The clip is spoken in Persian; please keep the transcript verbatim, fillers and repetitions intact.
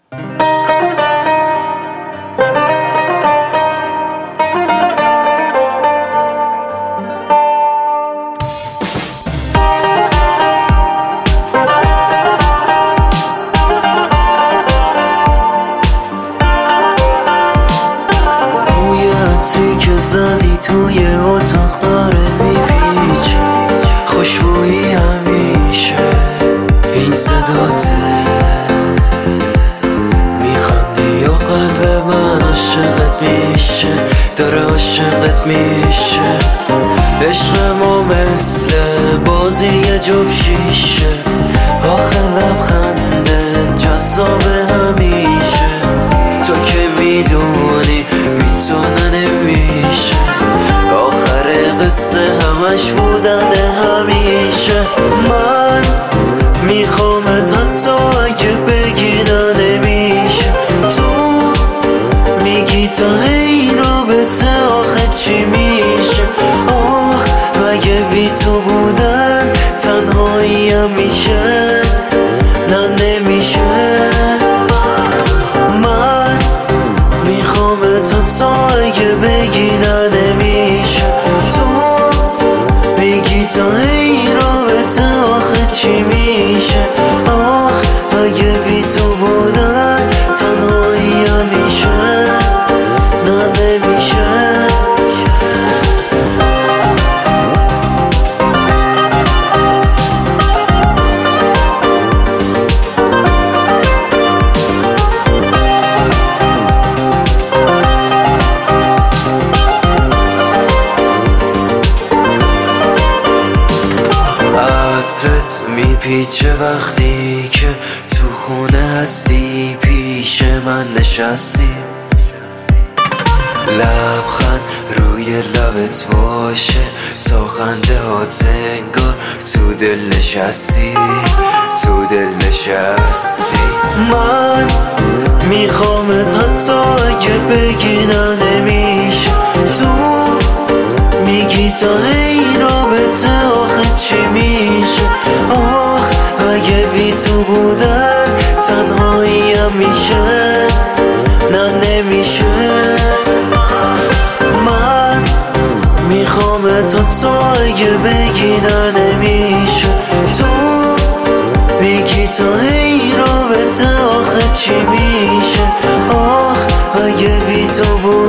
زدی توی اتاق داره میپیچه، خوشبویی همیشه این صداته، میخندی یا قلب من عاشقت میشه، داره عاشقت میشه. عشق ما مثل بازی جفت شیشه، آخه لبخنده جذاب همیشه. تو که میدونی میتونه نمیشه، آخر قصه همش بودن همیشه. من میخوامت حتی اگه بگی نمیشه، تو میگی تا این رابطه آخه چی میشه. آخ مگه بی تو بودن تنهایی هم میشه؟ نه نمیشه. من میخوامت حتی اگه بگی نه نمیشه، تو میگی تا این رابطه آخه چی میشه. آخ مگه بی تو بودن تنهایی هم میشه؟ نه نمیشه. عطرت میپیچه وقتی که تو خونه هستی، پیش من نشستی. لبخند روی لبت باشه تا خنده هات انگار تو دل نشستی، تو دل نشستی. من میخوامت حتی اگه بگی نه نمیشه، تو میگی تا این رابطه آخه چی میشه. آخ اگه بی تو بودن تنهایی هم میشه؟ نه نمیشه. من میخوامت حتی اگه بگی نه نمیشه، تو میگی تا این رابطه آخه چی میشه. آخ اگه بی تو بود